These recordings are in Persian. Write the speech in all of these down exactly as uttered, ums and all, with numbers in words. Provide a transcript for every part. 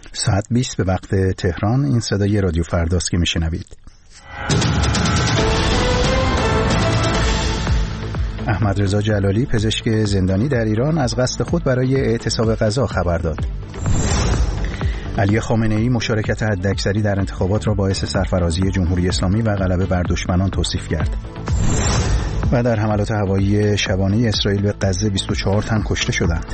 ساعت بیست به وقت تهران. این صدای رادیو فرداست که میشنوید. احمد رضا جلالی پزشک زندانی در ایران از قصد خود برای اعتصاب غذا خبر داد. علی خامنه‌ای مشارکت حداکثری در انتخابات را باعث سرفرازی جمهوری اسلامی و غلبه بر دشمنان توصیف کرد. و در حملات هوایی شبانه اسرائیل به غزه بیست و چهار تن کشته شدند.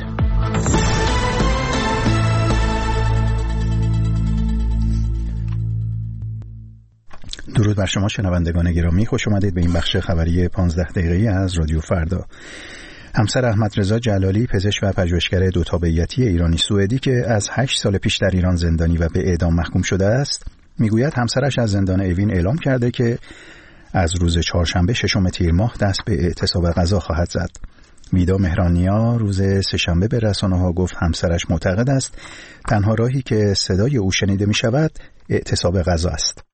درود بر شما شنوندگان گرامی، خوش آمدید به این بخش خبری پانزده دقیقه‌ای از رادیو فردا. همسر احمد رضا جلالی پزشک و پژوهشگر دو تابعیتی ایرانی سوئدی که از هشت سال پیش در ایران زندانی و به اعدام محکوم شده است، میگوید همسرش از زندان اوین اعلام کرده که از روز چهارشنبه ششم تیر ماه دست به اعتصاب غذا خواهد زد. میدا مهرانیا روز سه‌شنبه به رسانه‌ها گفت همسرش معتقد است تنها راهی که صدای او شنیده می شود اعتصاب غذا است.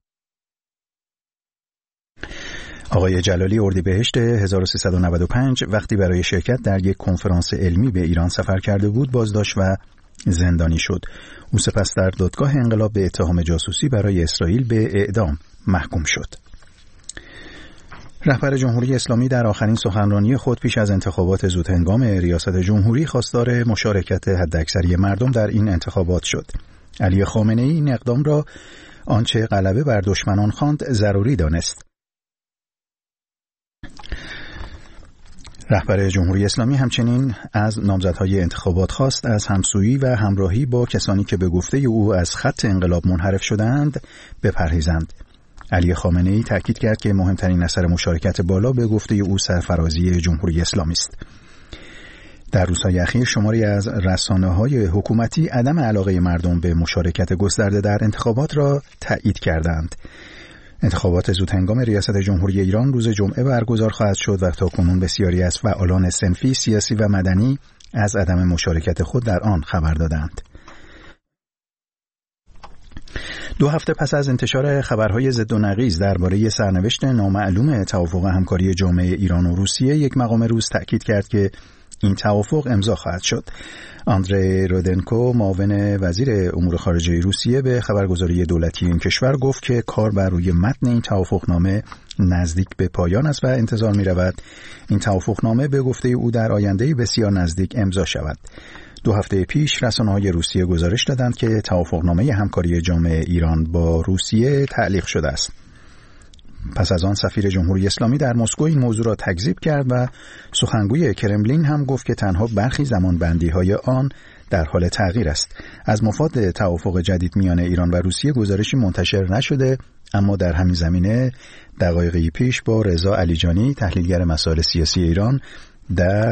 آقای جلالی اردیبهشت هزار و سیصد و نود و پنج وقتی برای شرکت در یک کنفرانس علمی به ایران سفر کرده بود بازداشت و زندانی شد. او سپس در دادگاه انقلاب به اتهام جاسوسی برای اسرائیل به اعدام محکوم شد. رهبر جمهوری اسلامی در آخرین سخنرانی خود پیش از انتخابات زودهنگام ریاست جمهوری خواستار مشارکت حداکثری مردم در این انتخابات شد. علی خامنه‌ای این اقدام را آنچه غلبه بر دشمنان خواند ضروری دانست. رهبر جمهوری اسلامی همچنین از نامزدهای انتخابات خواست از همسویی و همراهی با کسانی که به گفته او از خط انقلاب منحرف شدند بپرهیزند. علی خامنه‌ای تاکید کرد که مهمترین اثر مشارکت بالا به گفته او سرفرازی جمهوری اسلامی است. در روزهای اخیر شماری از رسانه‌های حکومتی عدم علاقه مردم به مشارکت گسترده در انتخابات را تایید کردند. انتخابات زودهنگام ریاست جمهوری ایران روز جمعه برگزار خواهد شد و تاکنون بسیاری از فعالان صنفی، سیاسی و مدنی از عدم مشارکت خود در آن خبر دادند. دو هفته پس از انتشار خبرهای ضد و نقیض درباره سرنوشت نامعلوم توافق همکاری جامعه ایران و روسیه، یک مقام روس تأکید کرد که این توافق امضا خواهد شد. آندری رودنکو معاون وزیر امور خارجه روسیه به خبرگزاری دولتی این کشور گفت که کار بر روی متن این توافقنامه نزدیک به پایان است و انتظار می رود این توافقنامه به گفته او در آینده بسیار نزدیک امضا شود. دو هفته پیش رسانه‌های روسیه گزارش دادند که توافقنامه همکاری جامعه ایران با روسیه تعلیق شده است. پس از آن سفیر جمهوری اسلامی در مسکو این موضوع را تکذیب کرد و سخنگوی کرملین هم گفت که تنها برخی زمانبندی‌های آن در حال تغییر است. از مفاد توافق جدید میان ایران و روسیه گزارشی منتشر نشده، اما در همین زمینه دقایقی پیش با رضا علیجانی تحلیلگر مسائل سیاسی ایران در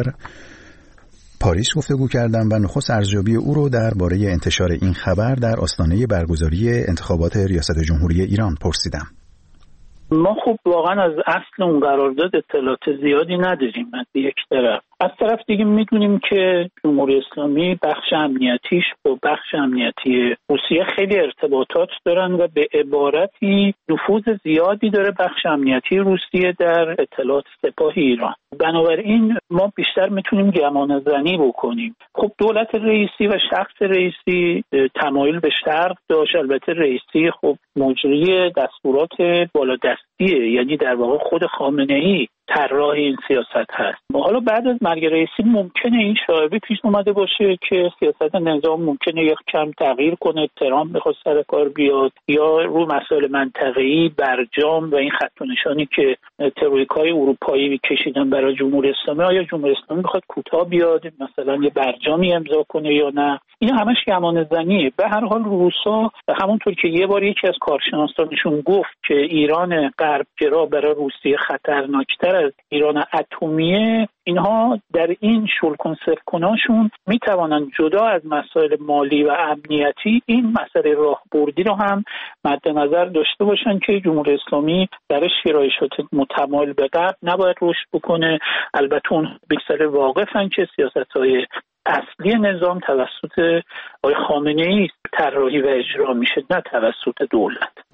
پاریس گفتگو کردم و نخست ارزیابی او رو درباره انتشار این خبر در آستانه برگزاری انتخابات ریاست جمهوری ایران پرسیدم. ما خب واقعا از اصل اون قرارداد اطلاعات زیادی نداریم از یک طرف. از طرف دیگه میدونیم که جمهوری اسلامی بخش امنیتیش با بخش امنیتی روسیه خیلی ارتباطات دارن و به عبارتی نفوذ زیادی داره بخش امنیتی روسیه در اطلاعات سپاه ایران. بنابراین ما بیشتر میتونیم گمان زنی بکنیم. خب دولت رئیسی و شخص رئیسی تمایل به شرق داشت. البته رئیسی خب مجری دستورات بالادستیه، یعنی در واقع خود خامنه‌ای طراح این سیاست هست. حالا بعد از مرگ رئیسی ممکنه این شایعه پیش اومده باشه که سیاست نظام ممکنه یک کم تغییر کنه، ترامپ میخواد سر کار بیاد یا رو مسائل منطقه‌ای برجام و این خط و نشانی که تروریکای اروپایی کشیدن برای جمهوری اسلامی، آیا جمهوری اسلامی میخواد کوتاه بیاد مثلا یه برجامی امضا کنه یا نه؟ این همش گمان زنیه. به هر حال روسا همونطور که یه بار یکی از کارشناسانشون گفت که ایران غربگرا برای روسیه خطرناکتر از ایران اتمیه، اینها در این شل کنسرو کناشون میتوانند جدا از مسائل مالی و امنیتی این مسئله راهبردی رو هم مد نظر داشته باشن که جمهوری اسلامی درش شرایط متمایل به غرب نباید رشد بکنه. البته اون بیشتر واقفن که سیاست‌های اصلی نظام توسط آقای خامنه‌ای طراحی و اجرا میشه، نه توسط دولت.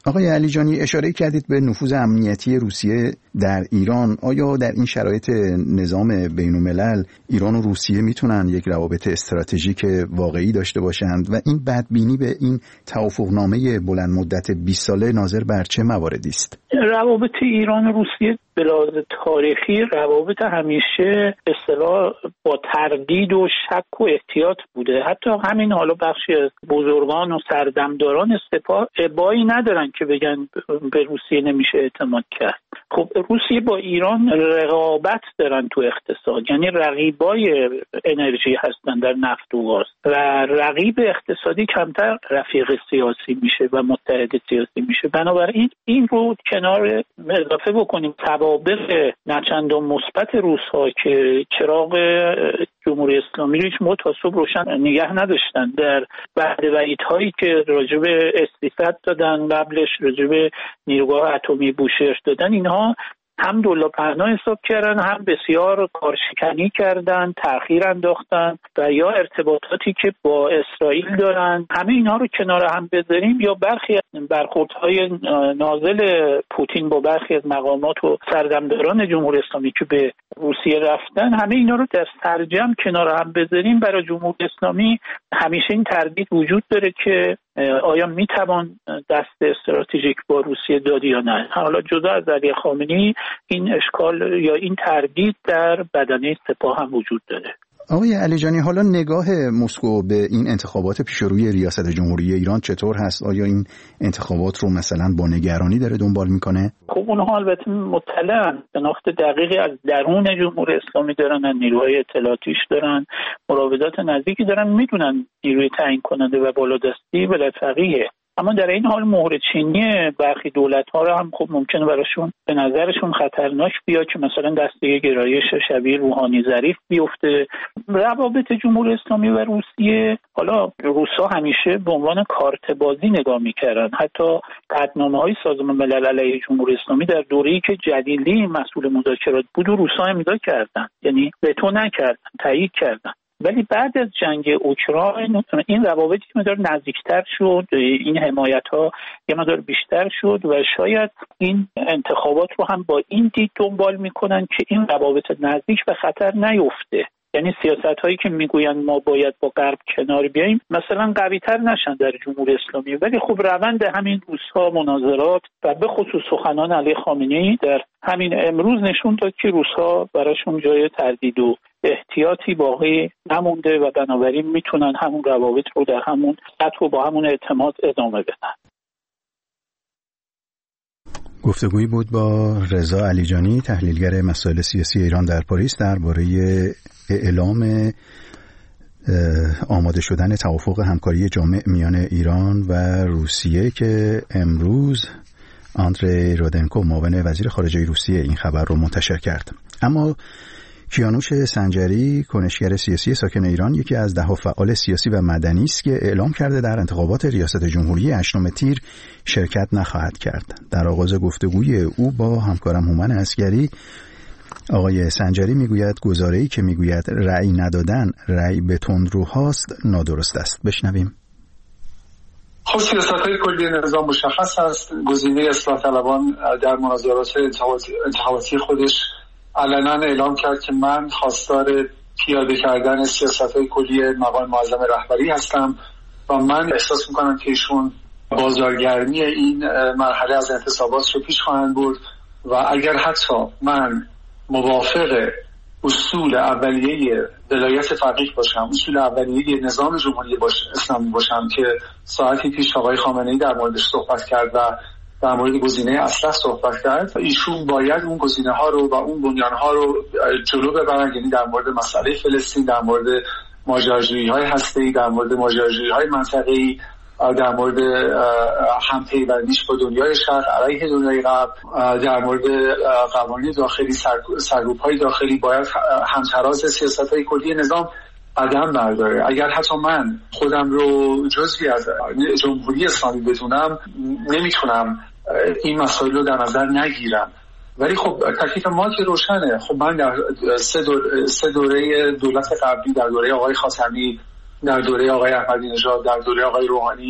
آقای علیجانی، اشاره کردید به نفوذ امنیتی روسیه در ایران. آیا در این شرایط نظام بین‌الملل ایران و روسیه میتونن یک روابط استراتژیک واقعی داشته باشند و این بدبینی به این توافقنامه بلند مدت بیست ساله ناظر بر چه مواردی است؟ روابط ایران و روسیه به لحاظ تاریخی روابط همیشه به اصطلاح با تردید و شک و احتیاط بوده. حتی همین حالا بخشی از بزرگان و سردمداران سپاه ابایی ندارن که بگن به روسیه نمیشه اعتماد کرد. خب روسیه با ایران رقابت دارن تو اقتصاد، یعنی رقیبای انرژی هستن در نفت و گاز و رقیب اقتصادی کمتر رفیق سیاسی میشه و متحد سیاسی میشه. بنابراین این رو کنار اضافه بکنیم توابق نچندان مثبت روس‌ها که چراغ جمهوری اسلامی رو هیچ موقع تا صبح روشن نگه نداشتن، در بعد وعیدهایی که راجع به اس سیصد دادن، قبلش راجع به نیروگاه اتمی بوشهر دادن، اینها هم دلار پهنا حساب کردن، هم بسیار کارشکنی کردن، تأخیر انداختن و یا ارتباطاتی که با اسرائیل دارن. همه اینها رو کنار هم بذاریم یا برخی از برخوردهای نازل پوتین با برخی از مقامات و سردمداران جمهوری اسلامی که به روسیه رفتن، همه اینا رو در سرجم کنار هم بذاریم، برای جمهوری اسلامی همیشه این تردید وجود داره که آیا میتوان دست استراتژیک با روسیه داد یا نه. حالا جدا از علی خامنه‌ای این اشکال یا این تردید در بدنه سپاه هم وجود داره. آقای علیجانی، حالا نگاه مسکو به این انتخابات پیشروی ریاست جمهوری ایران چطور هست؟ آیا این انتخابات رو مثلا با نگرانی داره دنبال میکنه؟ خب اونها البته مطلعن، شناخت دقیقی از درون جمهوری اسلامی دارن، نیروهای اطلاعاتیش دارن، مراودات نزدیکی دارن، میدونن نیروی تعیین کننده و بالادستی ولایت فقیه. اما در این حال مهر چینی برخی دولت‌ها رو هم خب ممکنه براشون به نظرشون خطرناک بیاد که مثلا دسته گرایش شبیه روحانی ظریف بیفته. روابط جمهوری اسلامی و روسیه، حالا روس‌ها همیشه به عنوان کارت بازی نگاه می‌کردن. حتی قطعنامه‌های سازمان ملل علیه جمهوری اسلامی در دوره‌ای که جلیلی مسئول مذاکرات بود و روس‌ها امضا کردن، یعنی وتو نکردن، تایید کردن. ولی بعد از جنگ اوکراین این روابطی مقدار نزدیکتر شد، این حمایت‌ها یه مقدار بیشتر شد و شاید این انتخابات رو هم با این دید دنبال می‌کنن که این روابط نزدیک به خطر نیفته. یعنی سیاست‌هایی که میگویند ما باید با غرب کنار بیاییم مثلا قوی‌تر نشن در جمهوری اسلامی، ولی خب روند همین روزها مناظرات و به خصوص سخنان علی خامنه‌ای در همین امروز نشون داد که روس‌ها براشون جای تردید و احتیاطی باقی نمونده و بنابراین میتونن همون روابط رو در همون سطح و با همون اعتماد ادامه بدن. گفتگویی بود با رضا علیجانی، تحلیلگر مسائل سیاسی ایران در پاریس، درباره اعلام آماده شدن توافق همکاری جامع میان ایران و روسیه که امروز آندری رودنکو معاون وزیر خارجه روسیه این خبر رو منتشر کرد. اما کیانوش سنجری، کنشگر سیاسی ساکن ایران، یکی از ده فعال سیاسی و مدنی است که اعلام کرده در انتخابات ریاست جمهوری هشتم تیر شرکت نخواهد کرد. در آغاز گفتگوی او با همکارم هومن عسگری، آقای سنجری میگوید گزاره‌ای که میگوید رأی ندادن رأی به تندروهاست نادرست است. بشنویم. خب سیاست‌های کلی نظام مشخص است. گزینه اصلاح طلبان در مناظرات انتخاباتی خودش علنا اعلام کرد که من خواستار پیاده کردن سیاست‌های کلی مقام معظم رهبری هستم و من احساس می‌کنم که ایشون بازارگرمی این مرحله از انتصابات رو پیش خواهند برد و اگر حتی من موافق اصول اولیه ولایت فقیه باشم، اصول اولیه نظام جمهوری باش اسلامی باشم که ساعتی پیش آقای خامنه‌ای در موردش صحبت کرد و در مورد گزینه اصلاح صحبت کرد، ایشون باید اون گزینه ها رو و اون بنیان ها رو جلو ببرن، یعنی در مورد مسئله فلسطین، در مورد ماجراجویی های هسته‌ای، در مورد ماجراجویی های منطقه‌ای، در مورد همپیوندیش با دنیای شرق علیه دنیای غرب، در مورد قوانین داخلی، سرکوب های داخلی، باید همتراز سیاست های کلی نظام قدم برداره. اگر حتی من خودم رو جزئی از جمهوری اسلامی بدونم، نمیتونم این مسائل رو در نظر نگیرم. ولی خب تکلیف ما که روشنه. خب من در سه, دور، سه دوره دولت قبلی، در دوره آقای خاتمی، در دوره آقای احمدی نژاد، در دوره آقای روحانی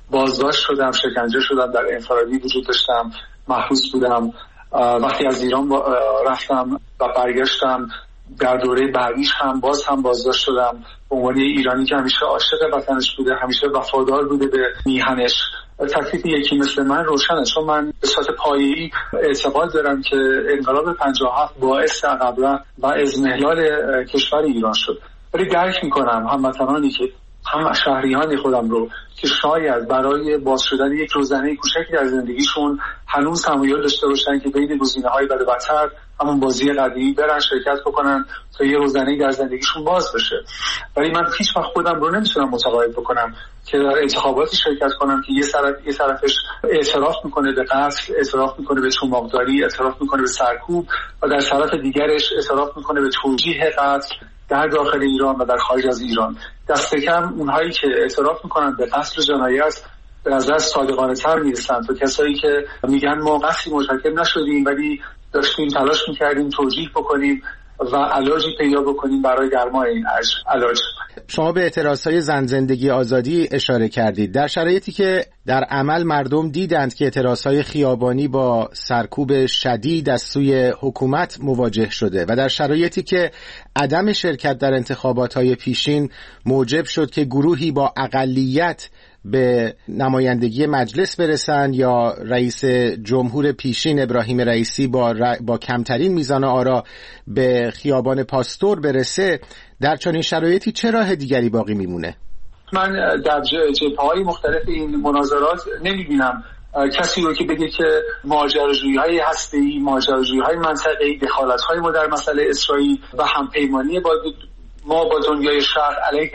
بازداشت شدم، شکنجه شدم، در انفرادی وجود داشتم، محبوس بودم. وقتی از ایران رفتم و برگشتم در دوره بعدیش هم باز هم بازداشت شدم به عنوان ایرانی که همیشه عاشق وطنش بوده، همیشه وفادار بوده به میهنش. تکلیف یکی مثل من روشنه، چون من به صورت پایه‌ای اعتقاد دارم که انقلاب پنجاه و هفت باعث عقب و اضمحلال کشور ایران شد. ولی درک میکنم هموطنانی که هم شهریان خودم رو که شاید برای باز شدن یک روزنه کوچکی در زندگیشون هنوز تمایل داشته باشن که بین گزینه‌های بد و بدتر همون بازی قدیمی برن شرکت بکنن تا یه روزنه در زندگیشون باز بشه. ولی من هیچ وقت خودم رو نمیتونم متقاعد بکنم که در انتخاباتی شرکت کنم که یه طرف یه طرفش اعتراف میکنه به قتل، اعتراف میکنه به چماقداری، اعتراف میکنه به سرکوب و در طرف دیگرش اعتراف میکنه به توجیه قتل در داخل ایران و در خارج از ایران. دست کم اونهایی که اعتراف میکنن به قتل و جنایت به نظر صادقانه تر میرسن تا کسایی که میگن ما قتلی مرتکب نشدیم ولی داشتیم تلاش میکردیم توجیه بکنیم و علاجی پیدا بکنیم برای درمان این علاج. شما به اعتراضهای زن زندگی آزادی اشاره کردید. در شرایطی که در عمل مردم دیدند که اعتراضهای خیابانی با سرکوب شدید از سوی حکومت مواجه شده و در شرایطی که عدم شرکت در انتخاباتهای پیشین موجب شد که گروهی با اقلیت به نمایندگی مجلس برسند یا رئیس جمهور پیشین ابراهیم رئیسی با, ر... با کمترین میزان آرا به خیابان پاستور برسه، در چنین شرایطی چه راه دیگری باقی میمونه؟ من در جبهه‌های مختلف این مناظرات نمیبینم کسی رو که بگه که ماجراجویی‌های هسته‌ای، ماجراجویی‌های منطقه‌ای، دخالت‌های ما در مسئله اسرائیل و همپیمانی با ما با دنیای شرق علیه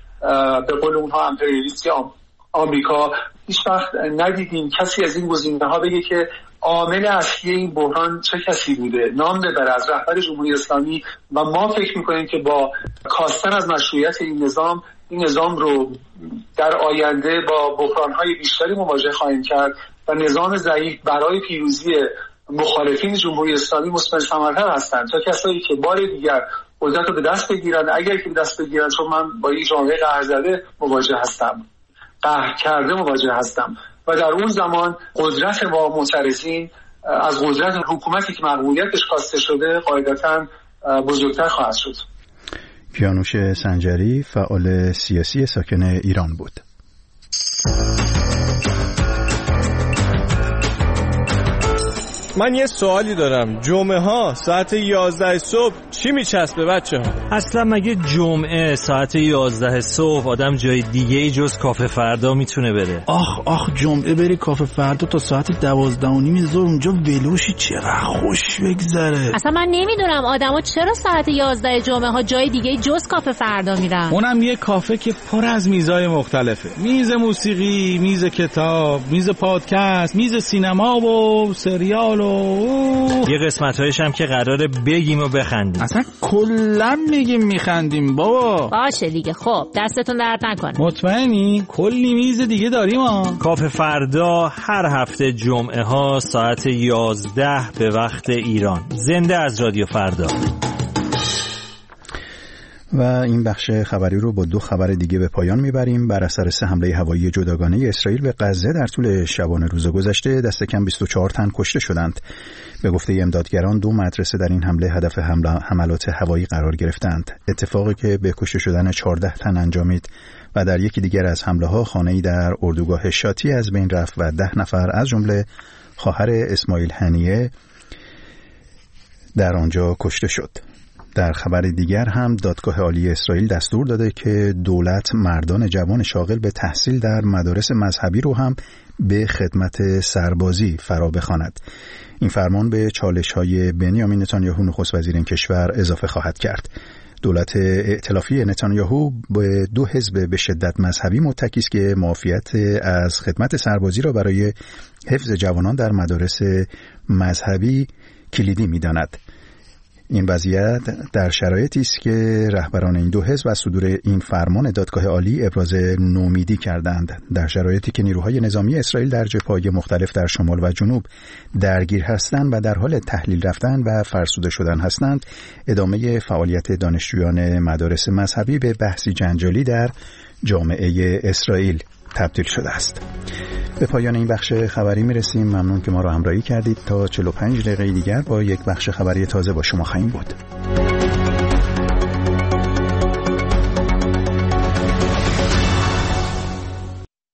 به قول اونها امپریالیستی آمریکا هیچ وقت ندیدیم کسی از این گزینه‌ها بگه که عامل اصلی این بحران چه کسی بوده، نام ببره از رهبر جمهوری اسلامی و ما فکر می‌کنیم که با کاستن از مشروعیت این نظام این نظام رو در آینده با بحران‌های بیشتری مواجه خواهیم کرد و نظام ضعیف برای پیروزی مخالفین جمهوری اسلامی مثمر ثمرتر هستند تا کسایی که بار دیگر قدرت رو به دست بگیرن. اگر که به دست بگیرن، چون من با این جامعه قهرزده مواجه هستم، قهر کرده مواجه هستم و در اون زمان قدرت ما معترضین از قدرت حکومتی که مقبولیتش کاسته شده قاعدتاً بزرگتر خواهد شد. کیانوش سنجری فعال سیاسی ساکن ایران بود. من یه سوالی دارم، جمعه ها ساعت یازده صبح چی میچسبه بچه ها؟ اصلا مگه جمعه ساعت یازده صبح آدم جای دیگه ای جز کافه فردا میتونه بره؟ آخ آخ جمعه بری کافه فردا تا ساعت دوازده و نیم ظهر اونجا ولوشی چقدر خوش بگذره. اصلا من نمیدونم آدما چرا ساعت یازده جمعه ها جای دیگه جز کافه فردا میرن. اونم یه کافه که پر از میزای مختلفه، میز موسیقی، میز کتاب، میز پادکست، میز سینما و سریال. اوه. یه قسمت‌هایش هم که قراره بگیم و بخندیم. اصلا کلا میگیم میخندیم بابا. باشه دیگه، خب دستتون درد نکنه. مطمئنی؟ کلی میز دیگه داریم ها. کافه فردا هر هفته جمعه ها ساعت یازده به وقت ایران. زنده از رادیو فردا. و این بخش خبری رو با دو خبر دیگه به پایان میبریم. بر اثر سه حمله هوایی جداگانه اسرائیل به غزه در طول شبانه روز گذشته دست کم بیست و چهار تن کشته شدند. به گفته امدادگران دو مدرسه در این حمله هدف حمله حملات هوایی قرار گرفتند. اتفاقی که به کشته شدن چهارده تن انجامید و در یکی دیگر از حمله ها خانه‌ای در اردوگاه شاتی از بین رفت و ده نفر از جمله خواهر اسماعیل هنیه در آنجا کشته شد. در خبر دیگر هم دادگاه عالی اسرائیل دستور داده که دولت مردان جوان شاغل به تحصیل در مدارس مذهبی رو هم به خدمت سربازی فرا بخواند. این فرمان به چالش‌های بنیامین نتانیاهو نخست وزیر این کشور اضافه خواهد کرد. دولت ائتلافی نتانیاهو به دو حزب به شدت مذهبی متکی است که معافیت از خدمت سربازی را برای حفظ جوانان در مدارس مذهبی کلیدی می‌داند. این وضعیت در شرایطی است که رهبران این دو حزب از صدور این فرمان دادگاه عالی ابراز نومیدی کردند. در شرایطی که نیروهای نظامی اسرائیل در جبهه‌های مختلف در شمال و جنوب درگیر هستند و در حال تحلیل رفتن و فرسوده شدن هستند، ادامه فعالیت دانشجویان مدارس مذهبی به بحثی جنجالی در جامعه اسرائیل تبدیل شده است. به پایان این بخش خبری میرسیم. ممنون که ما رو همراهی کردید. تا چهل و پنج دقیقه دیگر با یک بخش خبری تازه با شما خواهیم بود.